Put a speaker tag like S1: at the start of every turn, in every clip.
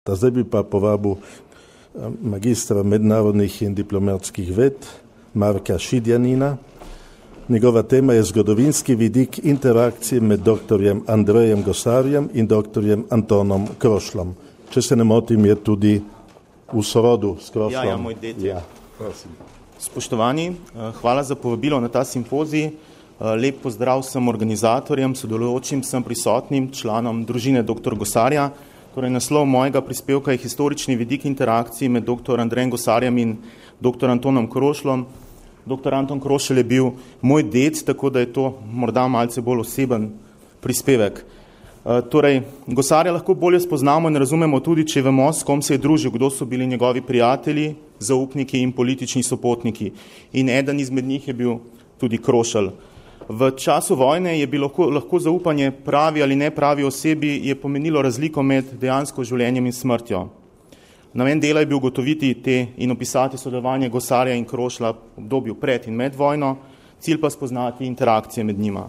S1: Zdaj bi pa povabil magistra mednarodnih in diplomatskih ved Marka Šidjanina. Njegova tema je zgodovinski vidik interakcije med doktorjem Andrejem Gosarjem in doktorjem Antonom Krošlom. Če se ne motim, je tudi v sorodu s Krošlom.
S2: Ja, moj ded.
S1: Ja, prosim.
S2: Spoštovani, hvala za povabilo na ta simpozij. Lep pozdrav vsem organizatorjem, sodelujočim, vsem prisotnim, članom družine dr. Gosarja. Torej, naslov mojega prispevka je historični vidik interakcije med dr. Andrejem Gosarjem in dr. Antonom Krošlom. Dr. Anton Krošelj je bil moj ded, tako da je to morda malce bolj oseben prispevek. Torej, Gosarja lahko bolje spoznamo in razumemo tudi, če vemo, s kom se je družil, kdo so bili njegovi prijatelji, zaupniki in politični sopotniki. In eden izmed njih je bil tudi Krošelj. V času vojne je bilo lahko zaupanje pravi ali ne pravi osebi je pomenilo razliko med dejansko življenjem in smrtjo. Namen dela je bil ugotoviti in opisati sodelovanje Gosarja in Krošlja v obdobju pred in med vojno, cilj pa spoznati interakcije med njima.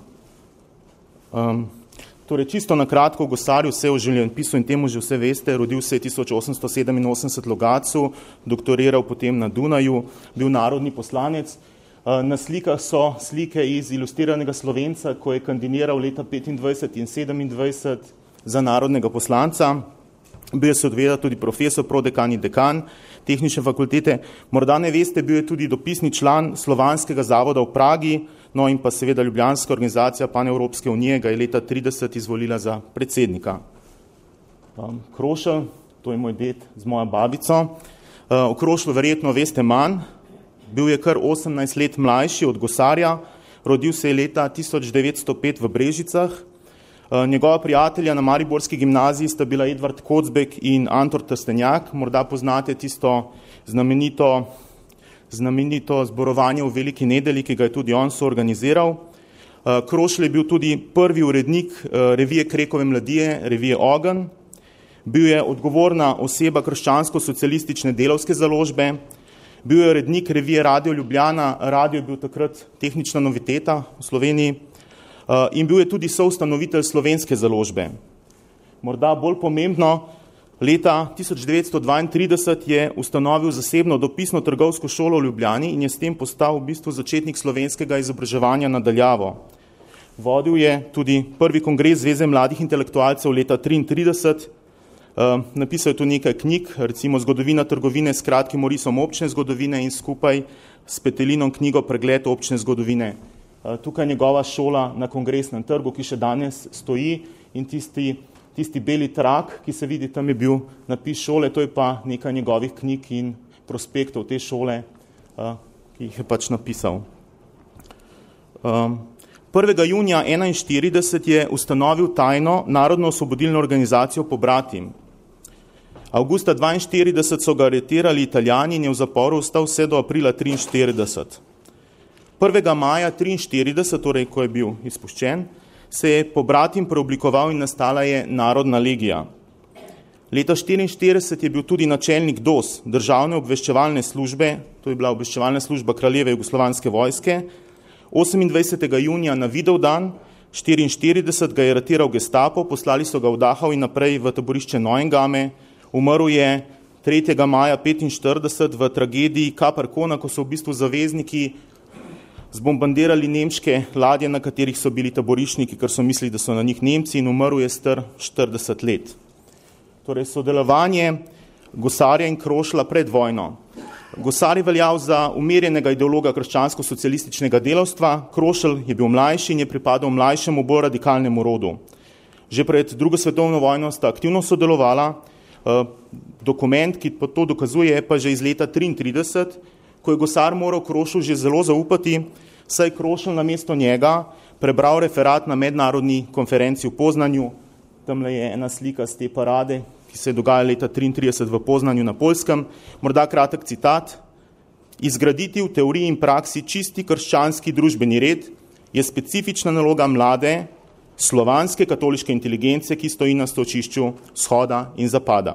S2: Torej, čisto na kratko, Gosarju vse v življenjepisu in temu že vse veste, rodil se je 1887 v Logatcu, doktoriral potem na Dunaju, bil narodni poslanec. Na slikah so slike iz ilustriranega Slovenca, ko je kandidiral leta 25 in 27 za narodnega poslanca. Bil je seveda tudi profesor, prodekan in dekan tehnične fakultete. Morda ne veste, bil je tudi dopisni član Slovanskega zavoda v Pragi, no in pa seveda Ljubljanska organizacija Panevropske unije ga je leta 30 izvolila za predsednika. Krošelj, to je moj ded z mojo babico. O Krošlju verjetno veste manj. Bil je kar 18 let mlajši od Gosarja, rodil se je leta 1905 v Brežicah. Njegova prijatelja na mariborski gimnaziji sta bila Edvard Kocbek in Anton Trstenjak. Morda poznate tisto znamenito zborovanje v Veliki nedelji, ki ga je tudi on soorganiziral. Krošelj je bil tudi prvi urednik revije Krekove mladije, revije Ogenj. Bil je odgovorna oseba krščansko-socialistične delavske založbe. Bil je urednik revije Radio Ljubljana, radio je bil takrat tehnična noviteta v Sloveniji in bil je tudi soustanovitelj slovenske založbe. Morda bolj pomembno, leta 1932 je ustanovil zasebno dopisno trgovsko šolo v Ljubljani in je s tem postal v bistvu začetnik slovenskega izobraževanja nadaljavo. Vodil je tudi prvi kongres Zveze mladih intelektualcev leta 1933. Napisal je tu nekaj knjig, recimo Zgodovina trgovine s kratkim orisom občne zgodovine in skupaj s Petelinom knjigo Pregled občne zgodovine. Tukaj njegova šola na Kongresnem trgu, ki še danes stoji in tisti beli trak, ki se vidi, tam je bil napis šole, to je pa nekaj njegovih knjig in prospektov te šole, ki jih je pač napisal. 1. junija 1941 je ustanovil tajno Narodno-osvobodilno organizacijo Pobratim. Avgusta 1942 so ga aretirali Italijani in je v zaporu ostal vse do aprila 1943. 1. maja 1943, torej ko je bil izpuščen, se je Pobratim preoblikoval in nastala je Narodna legija. Leta 1944 je bil tudi načelnik DOS, državne obveščevalne službe, to je bila obveščevalna služba Kraljeve jugoslovanske vojske. 28. junija na Vidovdan 1944 ga je aretiral Gestapo, poslali so ga v Dachau in naprej v taborišče Neuengamme. Umrl je 3. maja 1945 v tragediji Kaparkona, ko so v bistvu zavezniki zbombardirali nemške ladje, na katerih so bili taborišniki, ker so mislili, da so na njih Nemci, in umrl je star 40 let. Torej, sodelovanje Gosarja in Krošlja pred vojno. Gosar je veljal za umirjenega ideologa krščansko-socialističnega delavstva, Krošelj je bil mlajši in je pripadal mlajšemu, bolj radikalnemu rodu. Že pred drugo svetovno vojno sta aktivno sodelovala, dokument, ki to dokazuje, pa že iz leta 1933, ko je Gosar moral Krošlju že zelo zaupati, saj Krošelj namesto njega prebral referat na mednarodni konferenci v Poznanju. Tamle je ena slika z te parade, ki se je dogajala leta 1933 v Poznanju na Poljskem. Morda kratek citat. Izgraditi v teoriji in praksi čisti krščanski družbeni red je specifična naloga mlade slovanske katoliške inteligence, ki stoji na stočišču vzhoda in zapada.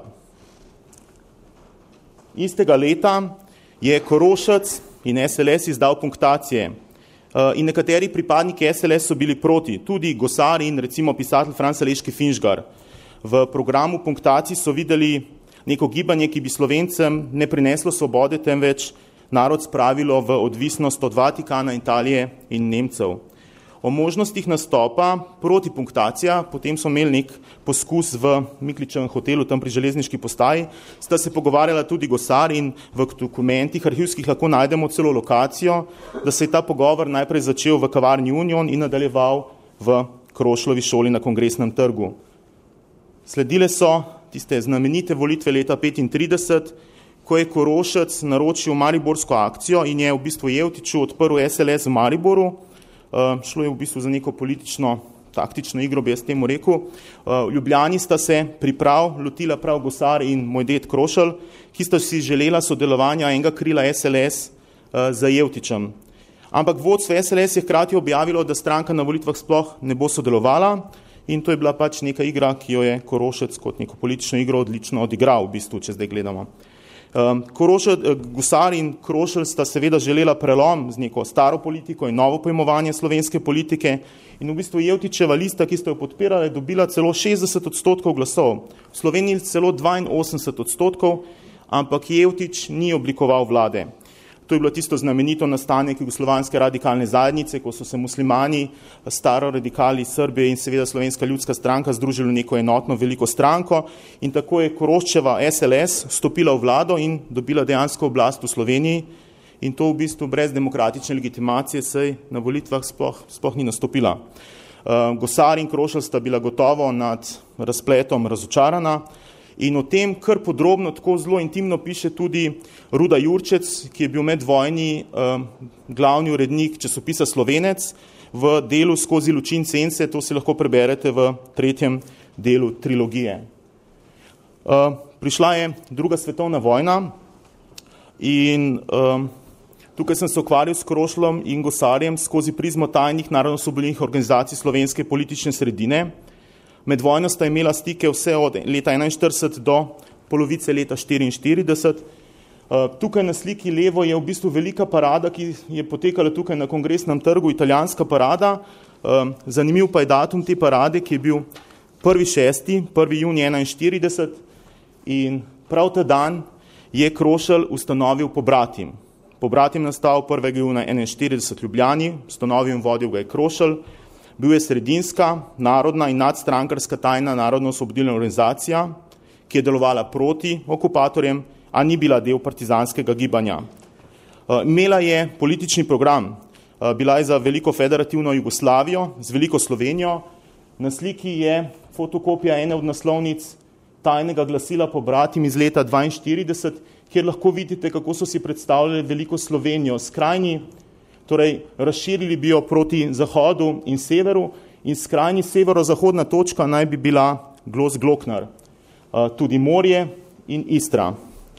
S2: Istega leta je Korošec in SLS izdal punktacije in nekateri pripadniki SLS so bili proti, tudi Gosar in recimo pisatelj Franz Aleški Finžgar. V programu punktacij so videli neko gibanje, ki bi Slovencem ne prineslo svobode, temveč narod spravilo v odvisnost od Vatikana, Italije in Nemcev. O možnostih nastopa protipunktacija, potem so imeli nek poskus v Mikličevem hotelu, tam pri železniški postaji, sta se pogovarjala tudi Gosar in v dokumentih arhivskih lahko najdemo celo lokacijo, da se je ta pogovor najprej začel v kavarni Union in nadaljeval v Krošlovi šoli na Kongresnem trgu. Sledile so tiste znamenite volitve leta 1935, ko je Korošec naročil mariborsko akcijo in je v bistvu Jevtiču odprl SLS v Mariboru. Šlo je v bistvu za neko politično, taktično igro, bi jaz temu rekel. V Ljubljani sta se priprav lotila prav Gosar in moj ded Krošelj, ki sta si želela sodelovanja enega krila SLS za Jevtičem. Ampak vodstvo SLS je hkrati objavilo, da stranka na volitvah sploh ne bo sodelovala in to je bila pač neka igra, ki jo je Korošec kot neko politično igro odlično odigral, v bistvu, če zdaj gledamo. Gosar in Krošelj sta seveda želela prelom z neko staro politiko in novo pojmovanje slovenske politike in v bistvu Jevtičeva lista, ki sta jo podpirala, je dobila celo 60% glasov. V Sloveniji celo 82%, ampak Jevtič ni oblikoval vlade. To je bilo tisto znamenito nastanek jugoslovanske radikalne zajednice, ko so se muslimani, staro radikali Srbije in seveda Slovenska ljudska stranka združili v neko enotno veliko stranko in tako je Koroščeva SLS stopila v vlado in dobila dejansko oblast v Sloveniji in to v bistvu brez demokratične legitimacije saj na volitvah sploh ni nastopila. Gosar in Krošelj sta bila gotovo nad razpletom razočarana. In o tem kar podrobno, tako zelo intimno piše tudi Ruda Jurčec, ki je bil med vojni glavni urednik časopisa Slovenec v delu Skozi lučin sence, to si lahko preberete v 3. delu trilogije. Prišla je druga svetovna vojna in tukaj sem se ukvarjal s Krošljem in Gosarjem skozi prizmo tajnih narodno-osvobodilnih organizacij slovenske politične sredine. Med vojno sta imela stike vse od leta 1941 do polovice leta 1944. Tukaj na sliki levo je v bistvu velika parada, ki je potekala tukaj na Kongresnem trgu, italijanska parada. Zanimiv pa je datum te parade, ki je bil 1. junij 1941 in prav ta dan je Krošelj ustanovil Pobratim. Pobratim nastal 1. junija 1941 v Ljubljani, ustanovil in vodil ga je Krošelj. Bil je sredinska, narodna in nadstrankarska tajna narodno-osvobodilna organizacija, ki je delovala proti okupatorjem, a ni bila del partizanskega gibanja. Imela je politični program, bila je za veliko federativno Jugoslavijo, z veliko Slovenijo. Na sliki je fotokopija ene od naslovnic tajnega glasila Pobratim iz leta 1942, kjer lahko vidite, kako so si predstavljali veliko Slovenijo, skrajni, torej razširili bi jo proti zahodu in severu in skrajni severo-zahodna točka naj bi bila Glos-Gloknar, tudi morje in Istra.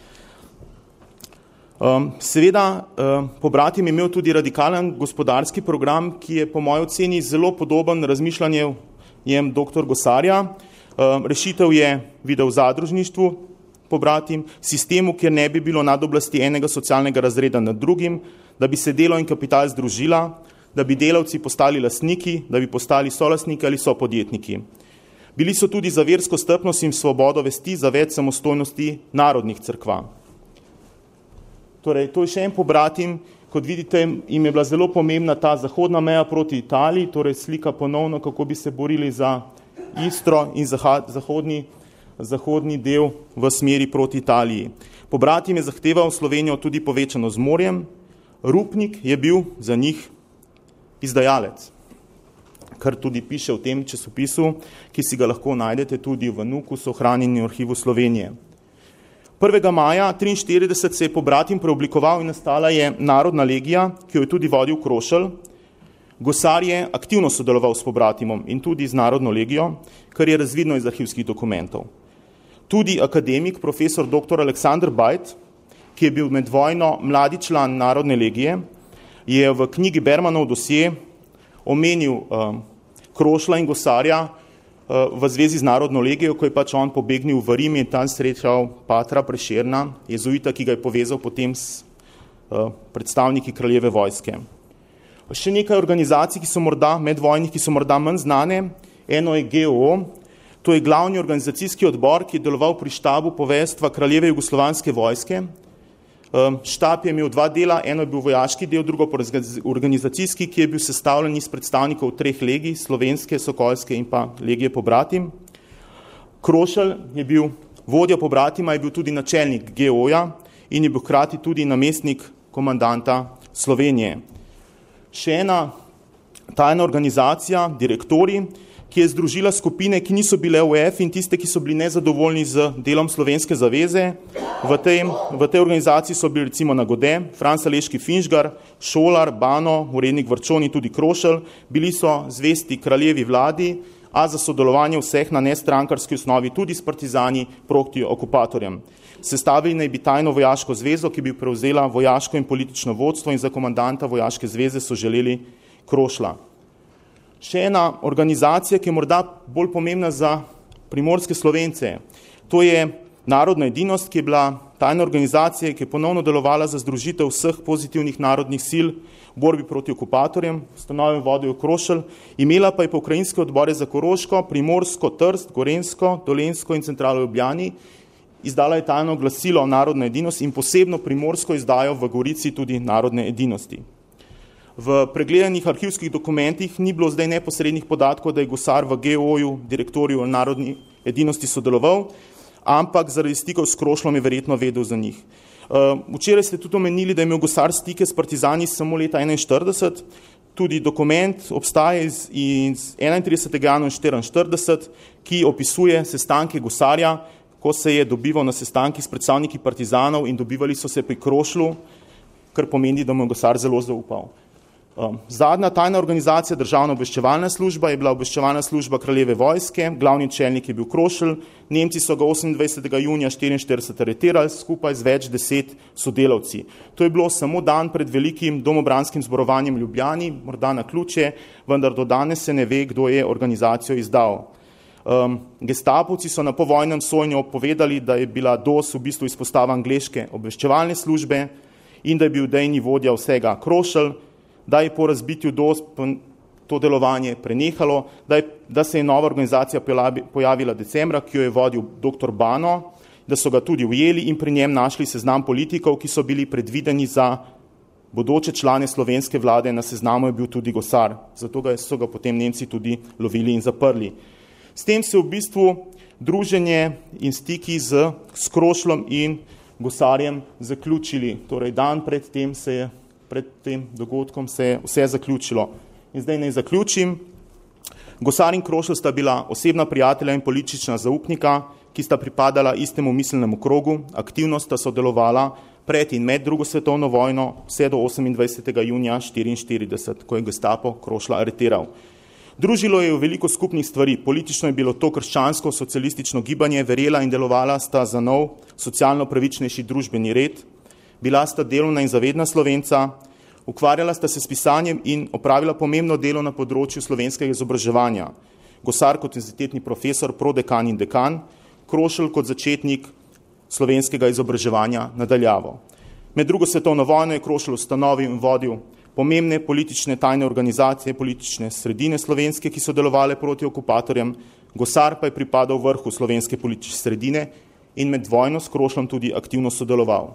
S2: Seveda, Pobratim je imel tudi radikalen gospodarski program, ki je po moji oceni zelo podoben razmišljanjem dr. Gosarja. Rešitev je videl v zadružništvu Pobratim, sistemu, kjer ne bi bilo nadoblasti enega socialnega razreda nad drugim, da bi se delo in kapital združila, da bi delavci postali lastniki, da bi postali solastniki ali sopodjetniki. Bili so tudi za versko strpnost in svobodo vesti, za več samostojnosti narodnih cerkva. Torej, to je še en Pobratim, kot vidite, jim je bila zelo pomembna ta zahodna meja proti Italiji, torej slika ponovno, kako bi se borili za Istro in zahodni del v smeri proti Italiji. Pobratim je zahteval Slovenijo tudi povečano z morjem, Rupnik je bil za njih izdajalec, kar tudi piše v tem časopisu, ki si ga lahko najdete tudi v NUK-u, ohranjenem arhivu Slovenije. 1. maja 1943 se je Pobratim preoblikoval in nastala je Narodna legija, ki jo je tudi vodil Krošelj. Gosar je aktivno sodeloval s Pobratimom in tudi z Narodno legijo, kar je razvidno iz arhivskih dokumentov. Tudi akademik, profesor dr. Aleksander Bajt, ki je bil med vojno mladi član Narodne legije, je v knjigi Bermanov dosje omenil Krošlja in Gosarja v zvezi z Narodno legijo, ko je pač on pobegnil v Rim in tam srečal patra Prešerna, jezuita, ki ga je povezal potem s predstavniki kraljeve vojske. Še nekaj organizacij, ki so morda medvojnih, ki so morda manj znane. Eno je GOO, To je glavni organizacijski odbor, ki je deloval pri štabu poveljstva Kraljeve jugoslovanske vojske. Štab je imel dva dela, eno je bil vojaški del, drugo pa organizacijski, ki je bil sestavljen iz predstavnikov 3 legij, slovenske, sokoljske in pa legije Pobratim. Krošelj je bil vodja Pobratima, je bil tudi načelnik GO-ja in je bil hkrati tudi namestnik komandanta Slovenije. Še ena tajna organizacija, direktori, ki je združila skupine, ki niso bile UF in tiste, ki so bili nezadovoljni z delom Slovenske zaveze. V tej organizaciji so bili recimo Nagode, Franc Aleški Finžgar, Šolar, Bano, urednik Vrčon in tudi Krošelj. Bili so zvesti kraljevi vladi, a za sodelovanje vseh na nestrankarski osnovi tudi s partizani proti okupatorjem. Sestavili naj bi tajno vojaško zvezo, ki bi prevzela vojaško in politično vodstvo in za komandanta vojaške zveze so želeli Krošla. Še ena organizacija, ki je morda bolj pomembna za primorske Slovence. To je Narodna edinost, ki je bila tajna organizacija, ki je ponovno delovala za združitev vseh pozitivnih narodnih sil v borbi proti okupatorjem, ustanovil vodil Krošelj, imela pa je pokrajinske odbore za Koroško, Primorsko, Trst, Gorenjsko, Dolenjsko in centralo v Ljubljani. Izdala je tajno glasilo Narodna edinost in posebno primorsko izdajo v Gorici tudi Narodne edinosti. V pregledanih arhivskih dokumentih ni bilo zdaj neposrednih podatkov, da je Gosar v GO-ju, direktorju Narodni edinosti sodeloval, ampak zaradi stikov s Krošlom je verjetno vedel za njih. Včeraj ste tudi omenili, da je imel Gosar stike s partizani samo leta 1941, tudi dokument obstaja iz 31. januarja 1944, ki opisuje sestanke Gosarja, ko se je dobival na sestankih s predstavniki partizanov in dobivali so se pri Krošlu, kar pomeni, da mu je Gosar zelo zaupal. Zadnja tajna organizacija, državna obveščevalna služba, je bila obveščevalna služba Kraljeve vojske, glavni čelnik je bil Krošelj, Nemci so ga 28. junija 1944 aretirali skupaj z več 10 sodelavci. To je bilo samo dan pred velikim domobranskim zborovanjem v Ljubljani, morda na ključe, vendar do danes se ne ve, kdo je organizacijo izdal. Gestapovci so na povojnem sojenju povedali, da je bila DOS v bistvu izpostava angleške obveščevalne službe in da je bil idejni vodja vsega Krošelj, da je po razbitju DOS to delovanje prenehalo, da se je nova organizacija pojavila decembra, ki jo je vodil dr. Bano, da so ga tudi ujeli in pri njem našli seznam politikov, ki so bili predvideni za bodoče člane slovenske vlade, na seznamu je bil tudi Gosar, zato so ga potem Nemci tudi lovili in zaprli. S tem se v bistvu druženje in stiki z Krošlom in Gosarjem zaključili, torej dan pred tem dogodkom se je vse zaključilo. In zdaj naj zaključim. Gosar in Krošelj sta bila osebna prijatelja in politična zaupnika, ki sta pripadala istemu miselnemu krogu, aktivno sta sodelovala pred in med drugo svetovno vojno vse do 28. junija 1944, ko je Gestapo Krošla aretiral. Družilo je v veliko skupnih stvari. Politično je bilo to krščansko socialistično gibanje, verjela in delovala sta za nov, socialno pravičnejši družbeni red. Bila sta delovna in zavedna Slovenca, ukvarjala sta se s pisanjem in opravila pomembno delo na področju slovenskega izobraževanja. Gosar kot univerzitetni profesor, prodekan in dekan, Krošelj kot začetnik slovenskega izobraževanja nadaljavo. Med drugo svetovno vojno je Krošelj ustanovil in vodil pomembne politične tajne organizacije, politične sredine slovenske, ki so delovale proti okupatorjem. Gosar pa je pripadal vrhu slovenske politične sredine in med vojno s Krošljem tudi aktivno sodeloval.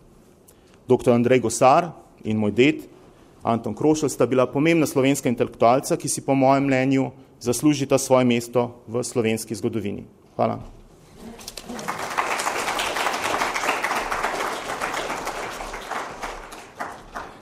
S2: Dr. Andrej Gosar in moj ded, Anton Krošelj, sta bila pomembna slovenska intelektualca, ki si po mojem mnenju zaslužita svoje mesto v slovenski zgodovini. Hvala.